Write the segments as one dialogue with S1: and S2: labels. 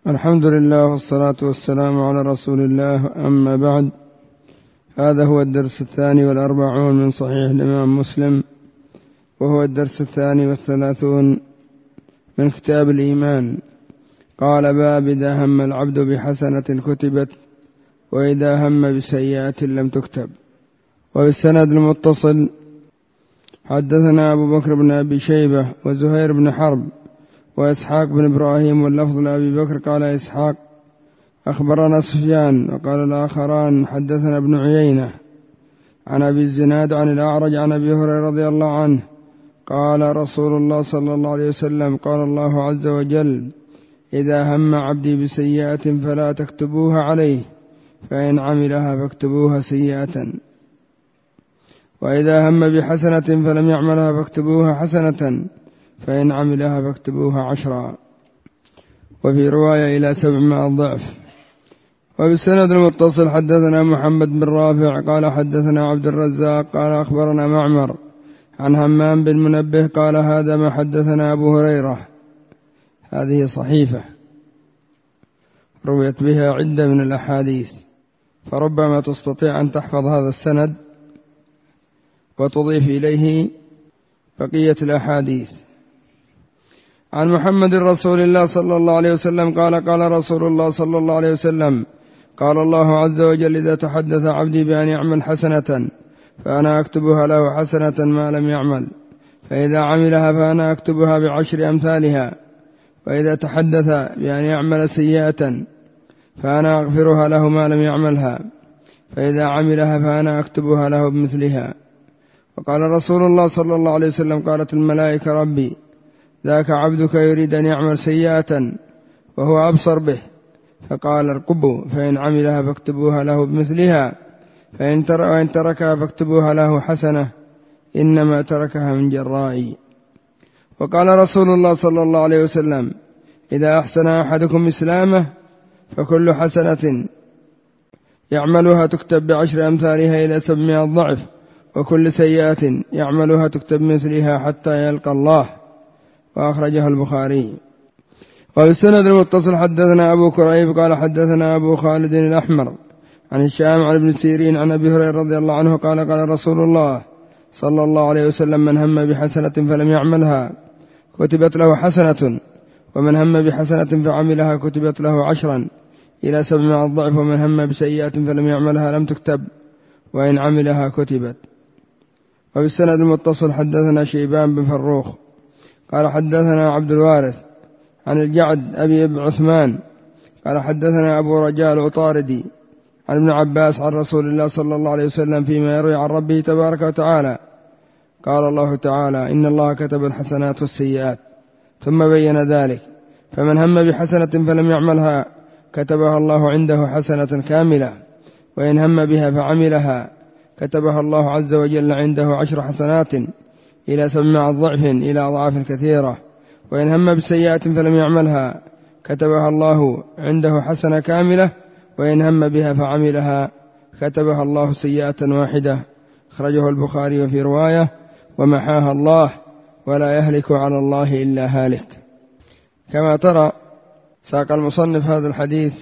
S1: الحمد لله والصلاة والسلام على رسول الله، أما بعد. هذا هو الدرس 42 من صحيح الإمام مسلم، وهو الدرس 32 من كتاب الإيمان. قال: باب إذا هم العبد بحسنة كتبت وإذا هم بسيئة لم تكتب. وبالسند المتصل حدثنا أبو بكر بن أبي شيبة وزهير بن حرب وإسحاق بن إبراهيم، واللفظ لأبي بكر. قال إسحاق: أخبرنا سفيان. وقال الآخران: حدثنا ابن عيينة عن أبي الزناد عن الأعرج عن أبي هريرة رضي الله عنه قال: رسول الله صلى الله عليه وسلم: قال الله عز وجل: إذا هم عبدي بسيئة فلا تكتبوها عليه، فإن عملها فاكتبوها سيئة، وإذا هم بحسنة فلم يعملها فاكتبوها حسنة، فإن عملها فاكتبوها 10، وفي رواية إلى 700 ضعف. وبالسند المتصل حدثنا محمد بن رافع قال حدثنا عبد الرزاق قال أخبرنا معمر عن همام بن منبه قال: هذا ما حدثنا أبو هريرة. هذه صحيفة رويت بها عدة من الأحاديث، فربما تستطيع أن تحفظ هذا السند وتضيف إليه بقية الأحاديث. عن محمد رسول الله صلى الله عليه وسلم قال: قال رسول الله صلى الله عليه وسلم: قال الله عز وجل: إذا تحدث عبدي بأن يعمل حسنة فأنا أكتبها له حسنة ما لم يعمل، فإذا عملها فأنا أكتبها ب10 أمثالها، وإذا تحدث بأن يعمل سيئة فأنا أغفرها له ما لم يعملها، فإذا عملها فأنا أكتبها له بمثلها. وقال رسول الله صلى الله عليه وسلم: قالت الملائكة: ربي ذاك عبدك يريد أن يعمل سيئة وهو أبصر به، فقال: ارقبوا، فإن عملها فاكتبوها له بمثلها، وإن تركها فاكتبوها له حسنة، إنما تركها من جرائي. وقال رسول الله صلى الله عليه وسلم: إذا أحسن أحدكم إسلامه فكل حسنة يعملها تكتب ب10 أمثالها إلى 700 ضعف، وكل سيئة يعملها تكتب مثلها حتى يلقى الله. وأخرجه البخاري. وبالسند المتصل حدثنا أبو كريب قال حدثنا أبو خالد الأحمر عن هشام عن ابن سيرين عن أبي هريرة رضي الله عنه قال: قال رسول الله صلى الله عليه وسلم: من هم بحسنة فلم يعملها كتبت له حسنة، ومن هم بحسنة فعملها كتبت له 10 إلى 700 ضعف، ومن هم بسيئة فلم يعملها لم تكتب، وإن عملها كتبت. وبالسند المتصل حدثنا شيبان بن فروخ قال حدثنا عبد الوارث عن الجعد أبي عثمان قال حدثنا أبو رجاء العطاردي عن ابن عباس عن رسول الله صلى الله عليه وسلم فيما يروي عن ربه تبارك وتعالى: قال الله تعالى: إن الله كتب الحسنات والسيئات، ثم بين ذلك: فمن هم بحسنة فلم يعملها كتبها الله عنده حسنة كاملة، وإن هم بها فعملها كتبها الله عز وجل عنده 10 حسنات إلى 700 ضعف إلى أضعاف كثيرة، وإن هم بسيئة فلم يعملها كتبها الله عنده حسنة كاملة، وإن هم بها فعملها كتبها الله سيئة واحدة. أخرجه البخاري. وفي رواية: ومحاها الله، ولا يهلك على الله إلا هالك. كما ترى ساق المصنف هذا الحديث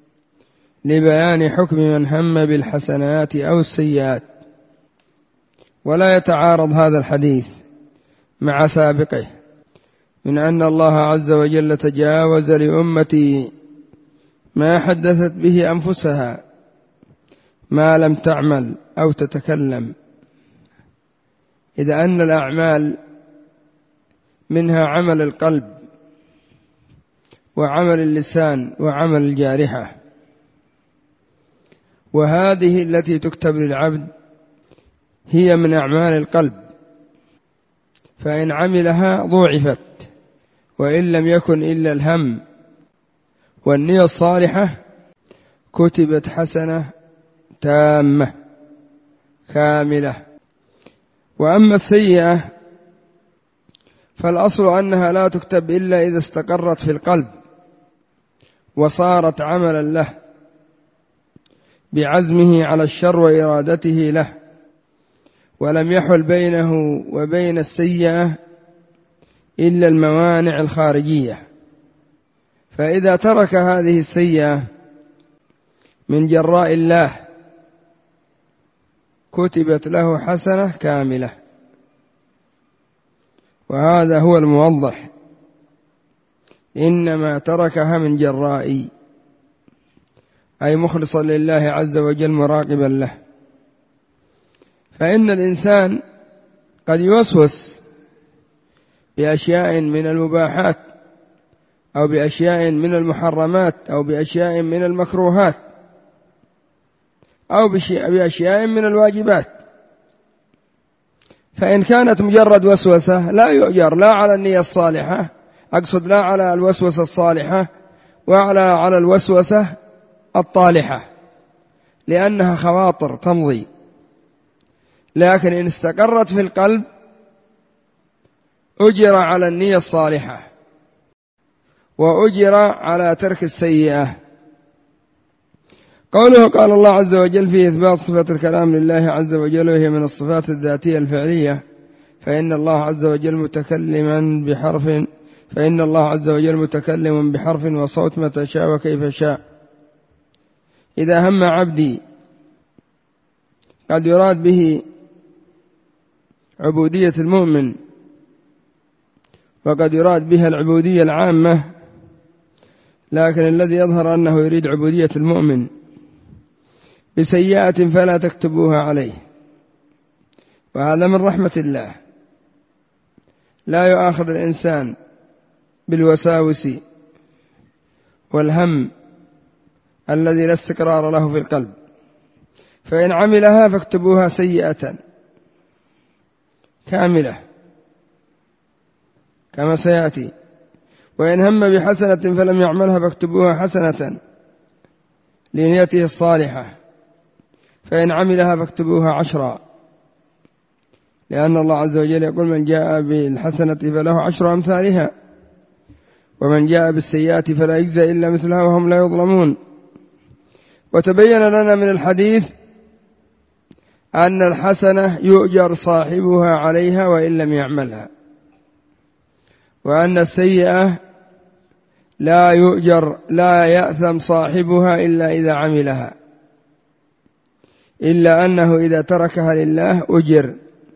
S1: لبيان حكم من هم بالحسنات أو السيئات، ولا يتعارض هذا الحديث مع سابقه من أن الله عز وجل تجاوز لأمتي ما حدثت به أنفسها ما لم تعمل أو تتكلم، إذا أن الأعمال منها عمل القلب وعمل اللسان وعمل الجارحة، وهذه التي تكتب للعبد هي من أعمال القلب، فإن عملها ضُعفت، وإن لم يكن إلا الهم والنية الصالحة كتبت حسنة تامة كاملة. وأما السيئة فالأصل أنها لا تكتب إلا إذا استقرت في القلب وصارت عملا له بعزمه على الشر وإرادته له، ولم يحل بينه وبين السيئة إلا الموانع الخارجية، فإذا ترك هذه السيئة من جراء الله كتبت له حسنة كاملة، وهذا هو الموضح، إنما تركها من جرائي، أي مخلصا لله عز وجل مراقبا له. فإن الإنسان قد يوسوس بأشياء من المباحات أو بأشياء من المحرمات أو بأشياء من المكروهات أو بأشياء من الواجبات، فإن كانت مجرد وسوسة لا يؤجر لا على النية الصالحة، أقصد لا على الوسوسة الصالحة ولا على الوسوسة الطالحة، لأنها خواطر تمضي، لكن إن استقرت في القلب أجر على النية الصالحة وأجر على ترك السيئة. قوله قال الله عز وجل في إثبات صفة الكلام لله عز وجل، وهي من الصفات الذاتية الفعلية، فإن الله عز وجل متكلم بحرف وصوت متى شاء وكيف شاء. إذا هم عبدي قد يراد به عبودية المؤمن، وقد يراد بها العبودية العامة، لكن الذي يظهر أنه يريد عبودية المؤمن بسيئة فلا تكتبوها عليه، وهذا من رحمة الله، لا يؤاخذ الإنسان بالوساوس والهم الذي لا استقرار له في القلب، فإن عملها فاكتبوها سيئة كاملة كما سيأتي، وإن هم بحسنة فلم يعملها فاكتبوها حسنة لنيته الصالحة، فإن عملها فاكتبوها 10، لأن الله عز وجل يقول من جاء بالحسنة فله 10 أمثالها، ومن جاء بالسيئات فلا يجزى إلا مثلها وهم لا يظلمون. وتبين لنا من الحديث أن الحسنة يؤجر صاحبها عليها وإن لم يعملها، وأن السيئة لا يأثم صاحبها إلا إذا عملها، إلا أنه إذا تركها لله أجر.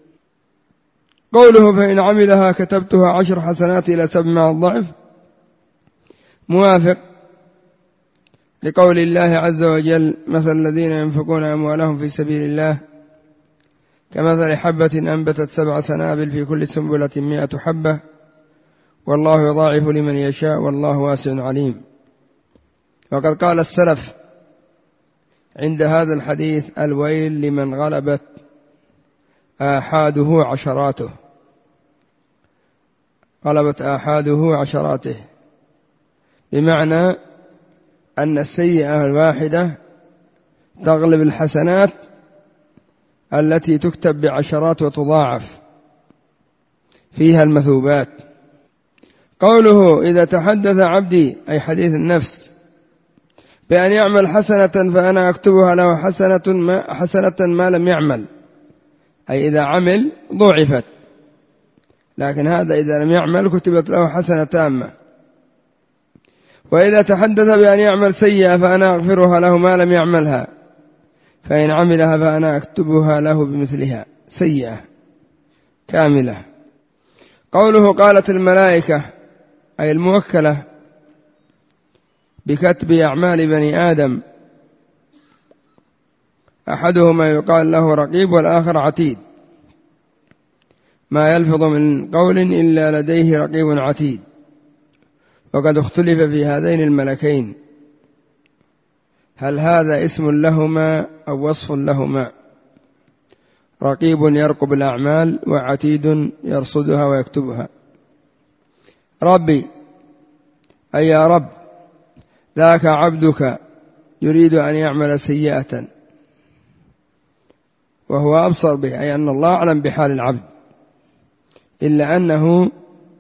S1: قوله فإن عملها كتبتها 10 حسنات إلى 7 الضعف موافق لقول الله عز وجل مثل الذين ينفقون أموالهم في سبيل الله كمثل حبة أنبتت 7 سنابل في كل سنبلة 100 حبة والله يضاعف لمن يشاء والله واسع عليم. وقد قال السلف عند هذا الحديث الويل لمن غلبت آحاده عشراته، غلبت آحاده عشراته، بمعنى أن السيئة الواحدة تغلب الحسنات التي تكتب بعشرات وتضاعف فيها المثوبات. قوله إذا تحدث عبدي أي حديث النفس بأن يعمل حسنة فأنا أكتبها له حسنة ما لم يعمل، أي إذا عمل ضعفت، لكن هذا إذا لم يعمل كتبت له حسنة تامة. وإذا تحدث بأن يعمل سيئة فأنا أغفرها له ما لم يعملها، فإن عملها فأنا أكتبها له بمثلها سيئة كاملة. قوله قالت الملائكة أي الموكلة بكتب أعمال بني آدم، أحدهما يقال له رقيب والآخر عتيد، ما يلفظ من قول إلا لديه رقيب عتيد. وقد اختلف في هذين الملكين هل هذا اسم لهما أو وصف لهما، رقيب يرقب الأعمال وعتيد يرصدها ويكتبها. ربي أي يا رب ذاك عبدك يريد أن يعمل سيئة وهو أبصر به، أي أن الله أعلم بحال العبد، إلا أنه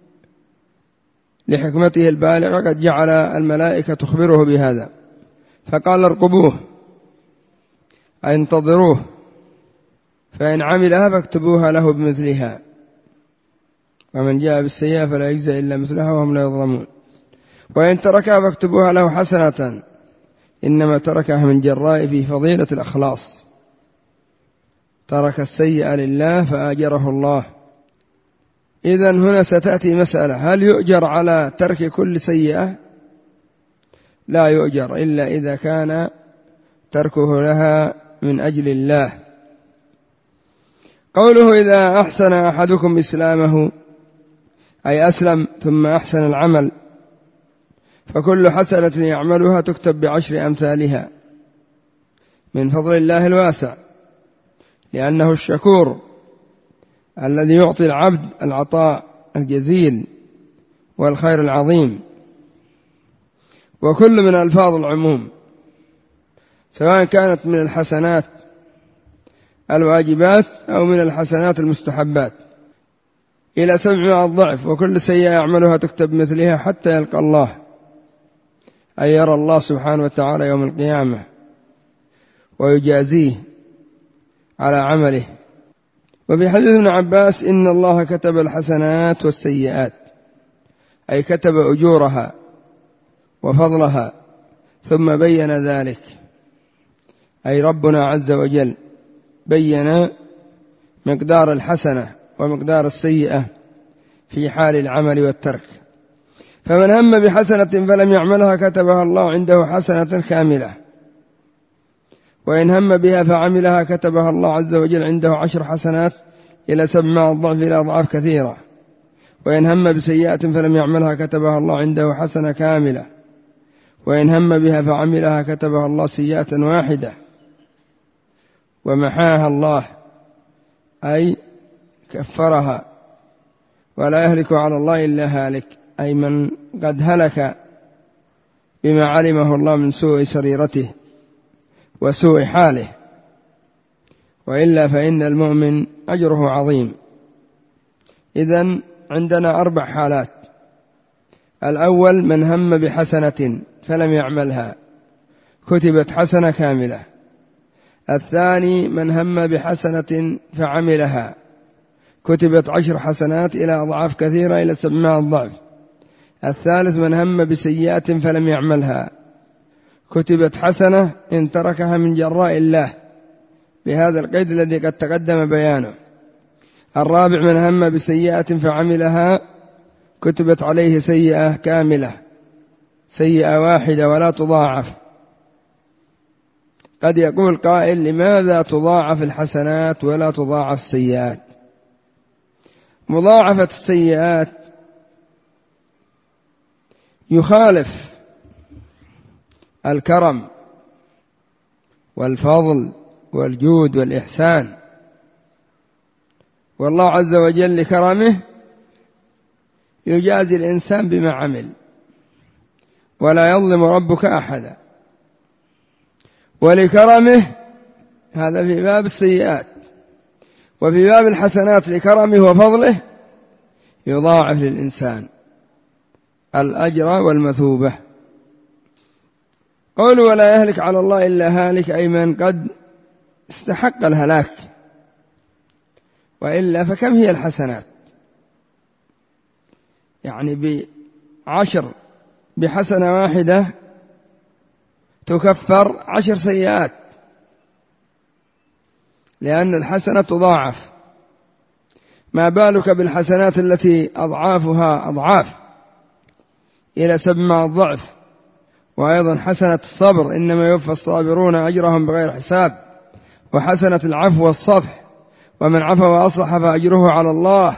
S1: لحكمته البالغة قد جعل الملائكة تخبره بهذا، فقال ارقبوه أي انتظروه، فإن عملها فاكتبوها له بمثلها، ومن جاء بالسيئة فلا يجزى إلا مثلها وهم لا يظلمون. وإن تركها فاكتبوها له حسنة، إنما تركها من جراء في فضيلة الإخلاص، ترك السيئة لله فآجره الله. إذن هنا ستأتي مسألة: هل يؤجر على ترك كل سيئة؟ لا يؤجر إلا إذا كان تركه لها من أجل الله. قوله: إذا أحسن أحدكم إسلامه، أي أسلم ثم أحسن العمل، فكل حسنة يعملها تكتب ب10 أمثالها من فضل الله الواسع، لأنه الشكور الذي يعطي العبد العطاء الجزيل والخير العظيم. وكل من ألفاظ العموم، سواء كانت من الحسنات الواجبات أو من الحسنات المستحبات، إلى 700 ضعف، وكل سيئة يعملها تكتب مثلها حتى يلقى الله، أي يرى الله سبحانه وتعالى يوم القيامة ويجازيه على عمله. وفي حديث ابن عباس: إن الله كتب الحسنات والسيئات، أي كتب أجورها وفضلها، ثم بين ذلك، أي ربنا عز وجل بين مقدار الحسنة ومقدار السيئة في حال العمل والترك. فمن هم بحسنة فلم يعملها كتبها الله عنده حسنة كاملة، وإن هم بها فعملها كتبها الله عز وجل عنده 10 حسنات إلى 700 ضعف إلى أضعاف كثيرة. وإن هم بسيئة فلم يعملها كتبها الله عنده حسنة كاملة، وإن هم بها فعملها كتبها الله سيئة واحدة ومحاها الله، أي كفرها. ولا يهلك على الله إلا هالك، أي من قد هلك بما علمه الله من سوء سريرته وسوء حاله، وإلا فإن المؤمن أجره عظيم. إذن عندنا 4 حالات: الأول من هم بحسنة فلم يعملها كتبت حسنة كاملة. الثاني من هم بحسنة فعملها كتبت 10 حسنات إلى أضعاف كثيرة إلى 700 ضعف. الثالث من هم بسيئة فلم يعملها كتبت حسنة إن تركها من جراء الله، بهذا القيد الذي قد تقدم بيانه. الرابع من هم بسيئة فعملها كتبت عليه سيئة كاملة، سيئة واحدة ولا تضاعف. قد يقول قائل: لماذا تضاعف الحسنات ولا تضاعف السيئات؟ مضاعفة السيئات يخالف الكرم والفضل والجود والإحسان، والله عز وجل لكرمه يجازي الإنسان بما عمل، ولا يظلم ربك أحدا. ولكرمه هذا في باب السيئات، وفي باب الحسنات لكرمه وفضله يضاعف للإنسان الأجر والمثوبة. قولوا ولا يهلك على الله إلا هالك، أي من قد استحق الهلاك، وإلا فكم هي الحسنات؟ يعني ب10 بحسنة واحدة تكفر 10 سيئات، لأن الحسنة تضاعف. ما بالك بالحسنات التي أضعافها أضعاف إلى 700 ضعف. وأيضا حسنة الصبر: إنما يوفى الصابرون أجرهم بغير حساب. وحسنة العفو والصفح: ومن عفا وأصلح فأجره على الله.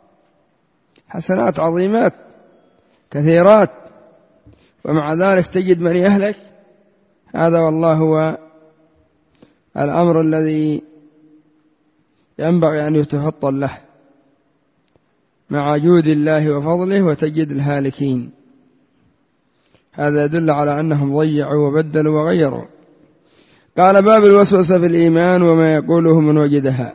S1: حسنات عظيمات كثيرات، ومع ذلك تجد من يهلك. هذا والله هو الأمر الذي ينبغي أن يتفطن له مع جود الله وفضله، وتجد الهالكين. هذا يدل على أنهم ضيعوا وبدلوا وغيروا. قال: باب الوسوسة في الإيمان وما يقوله من وجدها.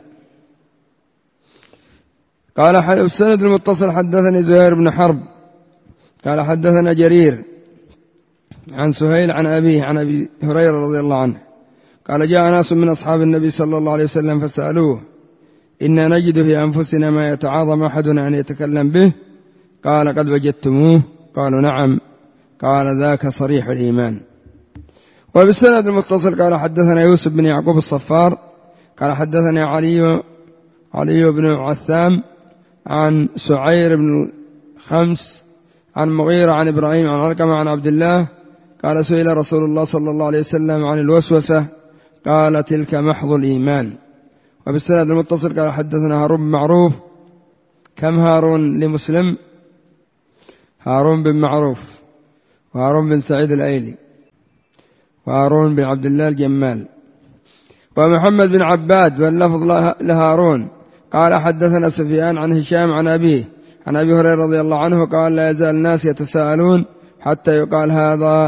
S1: قال: السند المتصل حدثني زهير بن حرب قال حدثنا جرير عن سهيل عن أبيه عن أبي هريرة رضي الله عنه قال: جاء ناس من أصحاب النبي صلى الله عليه وسلم فسألوه: إنا نجد في أنفسنا ما يتعاظم أحدنا أن يتكلم به. قال: قد وجدتموه؟ قالوا: نعم. قال ذاك صريح الإيمان. وبالسند المتصل قال حدثنا يوسف بن يعقوب الصفار قال حدثني علي بن عثام عن سعير بن الخمس عن مغيرة عن إبراهيم عن علقمة عن عبد الله قال سئل رسول الله صلى الله عليه وسلم عن الوسوسة قال تلك محض الإيمان. وبالسند المتصل قال حدثنا هارون بن معروف. كم هارون لمسلم؟ هارون بن معروف وهارون بن سعيد الأيلي وهارون بن عبد الله الجمال. ومحمد بن عباد واللفظ لهارون قال حدثنا سفيان عن هشام عن أبيه عن أبي هريرة رضي الله عنه قال لا يزال الناس يتساءلون حتى يقال هذا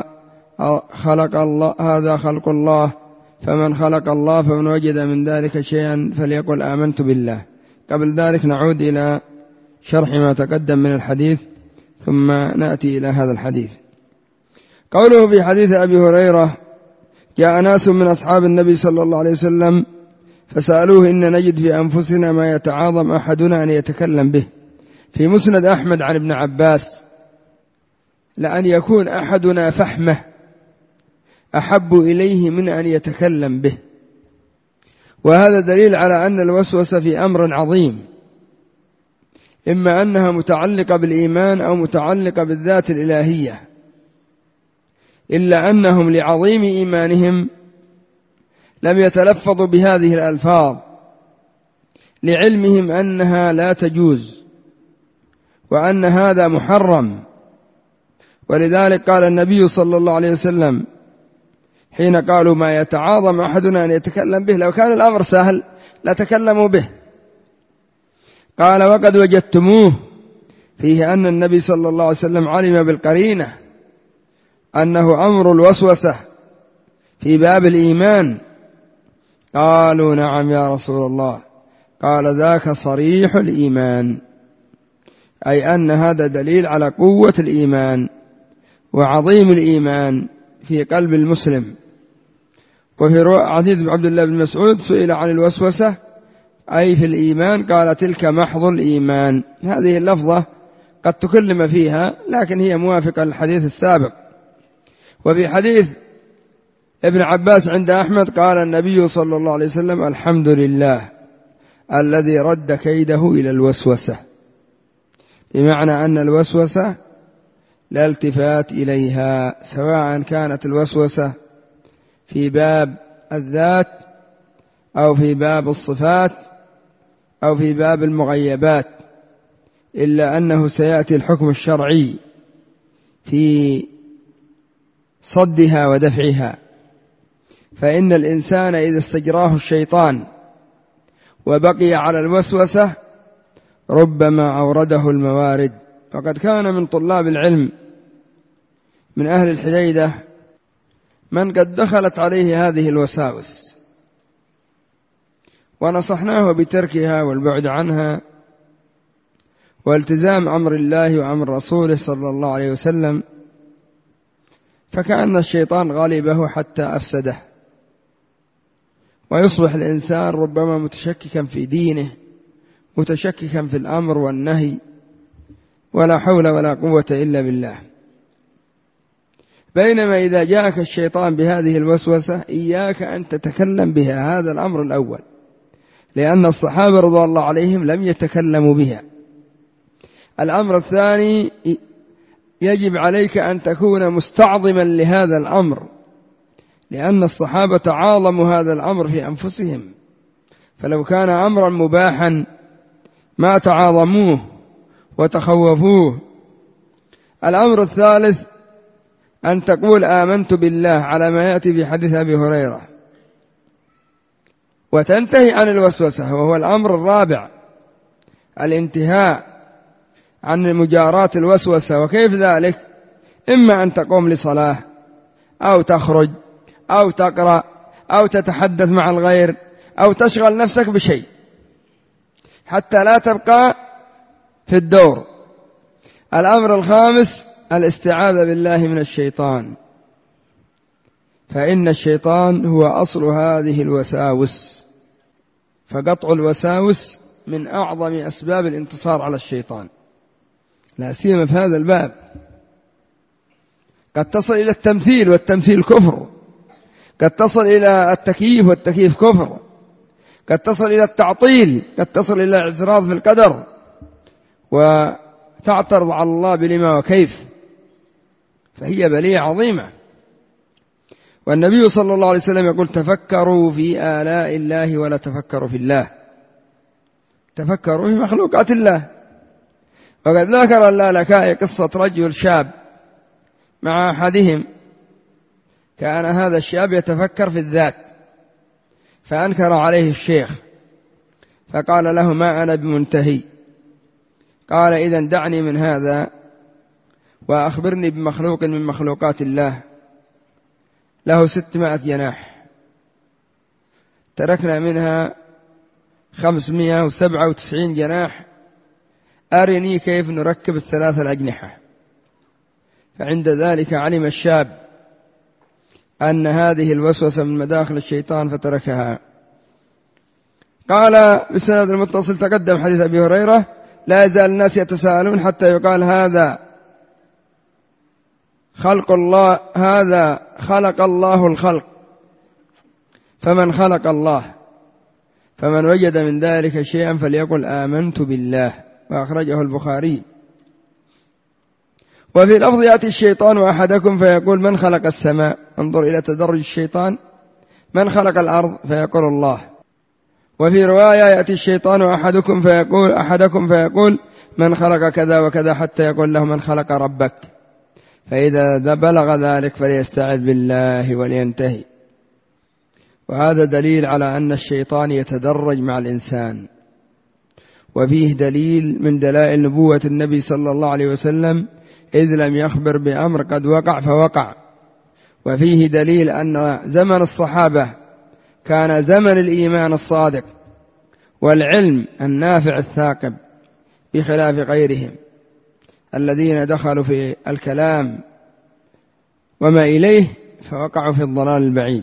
S1: خلق الله، فمن خلق الله فمن وجد من ذلك شيئا فليقل آمنت بالله. قبل ذلك نعود إلى شرح ما تقدم من الحديث ثم نأتي إلى هذا الحديث. قوله في حديث أبي هريرة جاء ناس من أصحاب النبي صلى الله عليه وسلم فسألوه إن نجد في أنفسنا ما يتعاظم أحدنا أن يتكلم به. في مسند أحمد عن ابن عباس لأن يكون أحدنا فحمه أحب إليه من أن يتكلم به. وهذا دليل على أن الوسوسة في أمر عظيم، إما أنها متعلقة بالإيمان أو متعلقة بالذات الإلهية، إلا أنهم لعظيم إيمانهم لم يتلفظوا بهذه الألفاظ لعلمهم أنها لا تجوز وأن هذا محرم. ولذلك قال النبي صلى الله عليه وسلم حين قالوا ما يتعاظم أحدنا أن يتكلم به، لو كان الأمر سهل لتكلموا به. قال وقد وجدتموه فيه أن النبي صلى الله عليه وسلم علم بالقرينة أنه أمر الوسوسة في باب الإيمان. قالوا نعم يا رسول الله. قال ذاك صريح الإيمان، أي أن هذا دليل على قوة الإيمان وعظيم الإيمان في قلب المسلم. وفي حديث عبد الله بن مسعود سئل عن الوسوسة أي في الإيمان قال تلك محض الإيمان. هذه اللفظة قد تكلم فيها لكن هي موافقة للحديث السابق. وفي حديث ابن عباس عند أحمد قال النبي صلى الله عليه وسلم الحمد لله الذي رد كيده إلى الوسوسة، بمعنى أن الوسوسة لا التفات إليها، سواء كانت الوسوسة في باب الذات أو في باب الصفات أو في باب المغيبات، إلا أنه سيأتي الحكم الشرعي في صدها ودفعها. فإن الإنسان إذا استجراه الشيطان وبقي على الوسوسة ربما أورده الموارد. وقد كان من طلاب العلم من أهل الحديدة من قد دخلت عليه هذه الوساوس ونصحناه بتركها والبعد عنها والتزام أمر الله وأمر رسوله صلى الله عليه وسلم، فكأن الشيطان غالبه حتى أفسده، ويصبح الإنسان ربما متشككا في دينه متشككا في الأمر والنهي، ولا حول ولا قوة إلا بالله. بينما إذا جاءك الشيطان بهذه الوسوسة إياك أن تتكلم بها، هذا الأمر الأول، لأن الصحابة رضي الله عليهم لم يتكلموا بها. الأمر الثاني يجب عليك أن تكون مستعظما لهذا الأمر، لأن الصحابة عاظموا هذا الأمر في أنفسهم، فلو كان أمرا مباحا ما تعاظموه وتخوفوه. الأمر الثالث أن تقول آمنت بالله على ما يأتي في حديث أبي هريرة وتنتهي عن الوسوسة، وهو الأمر الرابع الانتهاء عن مجاراة الوسوسة. وكيف ذلك؟ إما أن تقوم لصلاة أو تخرج أو تقرأ أو تتحدث مع الغير أو تشغل نفسك بشيء حتى لا تبقى في الدور. الأمر الخامس الاستعاذة بالله من الشيطان، فإن الشيطان هو أصل هذه الوساوس، فقطع الوساوس من أعظم أسباب الانتصار على الشيطان، لا سيما في هذا الباب. قد تصل إلى التمثيل والتمثيل كفر، قد تصل إلى التكييف والتكييف كفر، قد تصل إلى التعطيل، قد تصل إلى الاعتراض في القدر وتعترض على الله بلما وكيف، فهي بلية عظيمة. والنبي صلى الله عليه وسلم يقول تفكروا في آلاء الله ولا تفكروا في الله، تفكروا في مخلوقات الله. وقد ذكر اللالكائي قصة رجل شاب مع أحدهم، كان هذا الشاب يتفكر في الذات، فأنكر عليه الشيخ فقال له ما أنا بمنتهي، قال إذن دعني من هذا وأخبرني بمخلوق من مخلوقات الله له 600 جناح، تركنا منها 597 جناح، أرني كيف نركب 3 الأجنحة. فعند ذلك علم الشاب أن هذه الوسوسة من مداخل الشيطان فتركها. قال بالسند المتصل تقدم حديث أبي هريرة لا يزال الناس يتساءلون حتى يقال هذا خلق الله، هذا خلق الله الخلق، فمن خلق الله؟ فمن وجد من ذلك شيئا فليقل آمنت بالله، وأخرجه البخاري. وفي لفظ يأتي الشيطان أحدكم فيقول من خلق السماء، انظر إلى تدرج الشيطان، من خلق الأرض فيقول الله. وفي رواية يأتي الشيطان أحدكم فيقول من خلق كذا وكذا، حتى يقول له من خلق ربك، فإذا بلغ ذلك فليستعذ بالله ولينتهي. وهذا دليل على أن الشيطان يتدرج مع الإنسان، وفيه دليل من دلائل نبوة النبي صلى الله عليه وسلم إذ لم يخبر بأمر قد وقع فوقع. وفيه دليل أن زمن الصحابة كان زمن الإيمان الصادق والعلم النافع الثاقب، بخلاف غيرهم الذين دخلوا في الكلام وما إليه فوقعوا في الضلال البعيد.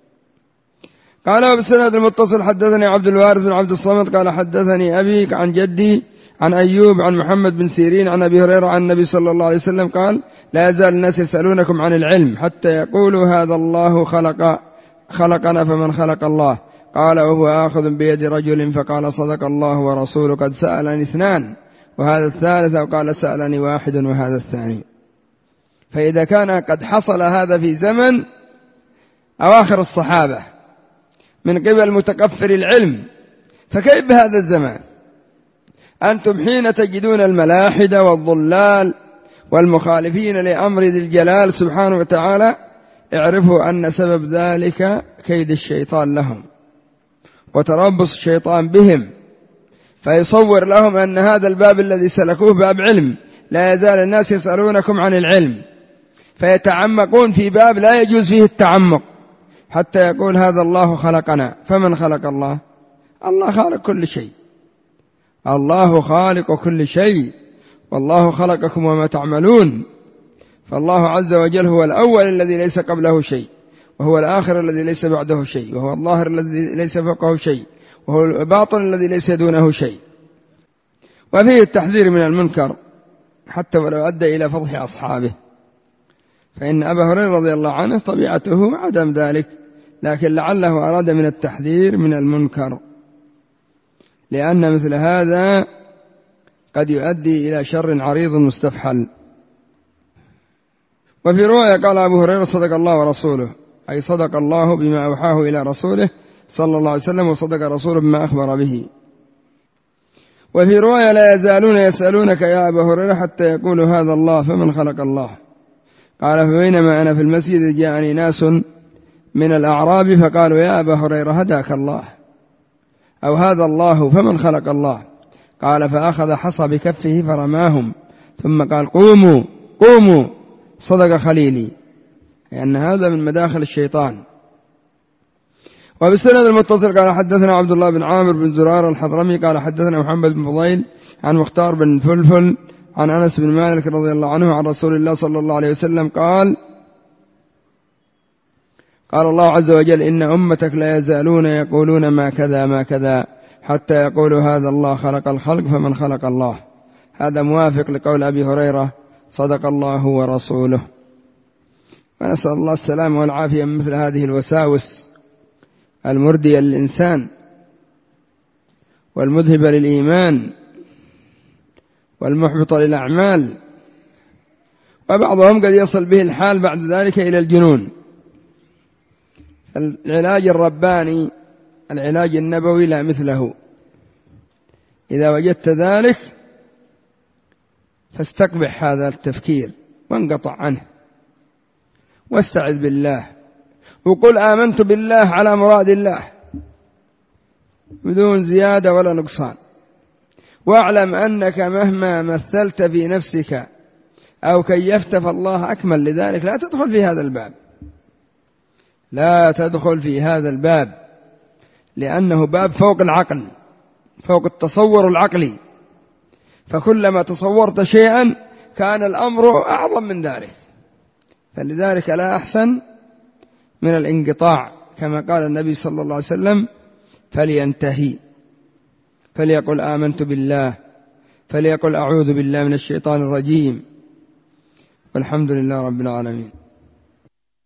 S1: قال وبالسند المتصل حدثني عبد الوارث بن عبد الصمد قال حدثني أبي عن جدي عن أيوب عن محمد بن سيرين عن أبي هريرة عن النبي صلى الله عليه وسلم قال لا يزال الناس يسألونكم عن العلم حتى يقولوا هذا الله خلقنا فمن خلق الله؟ قال وهو آخذ بيد رجل فقال صدق الله ورسوله قد سألني 2 وهذا الثالث، أو قال سألني 1 وهذا الثاني. فإذا كان قد حصل هذا في زمن أواخر الصحابة من قبل متكفر العلم، فكيف بهذا الزمان؟ أنتم حين تجدون الملاحدة والضلال والمخالفين لأمر ذي الجلال سبحانه وتعالى، اعرفوا أن سبب ذلك كيد الشيطان لهم وتربص الشيطان بهم، فيصور لهم أن هذا الباب الذي سلكوه باب علم، لا يزال الناس يسألونكم عن العلم، فيتعمقون في باب لا يجوز فيه التعمق، حتى يقول هذا الله خلقنا. فمن خلق الله؟ الله خالق كل شيء، الله خالق كل شيء، والله خلقكم وما تعملون. فالله عز وجل هو الأول الذي ليس قبله شيء، وهو الآخر الذي ليس بعده شيء، وهو الظاهر الذي ليس فوقه شيء، وهو الباطن الذي ليس دونه شيء. وفيه التحذير من المنكر حتى ولو أدى إلى فضح أصحابه، فإن أبا هريرة رضي الله عنه طبيعته عدم ذلك، لكن لعله أراد من التحذير من المنكر، لأن مثل هذا قد يؤدي إلى شر عريض مستفحل. وفي رواية قال أبو هريرة صدق الله ورسوله، أي صدق الله بما أوحاه إلى رسوله صلى الله عليه وسلم، وصدق رسوله بما أخبر به. وفي رواية لا يزالون يسألونك يا أبا هريرة حتى يقولوا هذا الله فمن خلق الله؟ قال فبينما أنا في المسجد جاءني ناس من الأعراب فقالوا يا أبا هريرة هداك الله، أو هذا الله فمن خلق الله؟ قال فأخذ حصى بكفه فرماهم ثم قال قوموا قوموا صدق خليلي، لأن هذا من مداخل الشيطان. وبالسند المتصل قال حدثنا عبد الله بن عامر بن زرار الحضرمي قال حدثنا محمد بن فضيل عن مختار بن فلفل عن أنس بن مالك رضي الله عنه عن رسول الله صلى الله عليه وسلم قال الله عز وجل إن أمتك لا يزالون يقولون ما كذا ما كذا حتى يقولوا هذا الله خلق الخلق فمن خلق الله. هذا موافق لقول أبي هريرة صدق الله ورسوله. ونسأل الله السلامة والعافية من مثل هذه الوساوس المردية للإنسان والمذهبة للإيمان والمحبطة للأعمال. وبعضهم قد يصل به الحال بعد ذلك إلى الجنون. العلاج الرباني العلاج النبوي لا مثله. إذا وجدت ذلك فاستقبح هذا التفكير وانقطع عنه واستعذ بالله وقل آمنت بالله على مراد الله بدون زيادة ولا نقصان. واعلم أنك مهما مثلت في نفسك أو كيفت فالله أكمل، لذلك لا تدخل في هذا الباب، لا تدخل في هذا الباب، لأنه باب فوق العقل، فوق التصور العقلي، فكلما تصورت شيئا كان الأمر أعظم من ذلك. فلذلك لا أحسن من الانقطاع، كما قال النبي صلى الله عليه وسلم: فلينتهي، فليقل آمنت بالله، فليقل أعوذ بالله من الشيطان الرجيم، والحمد لله رب العالمين.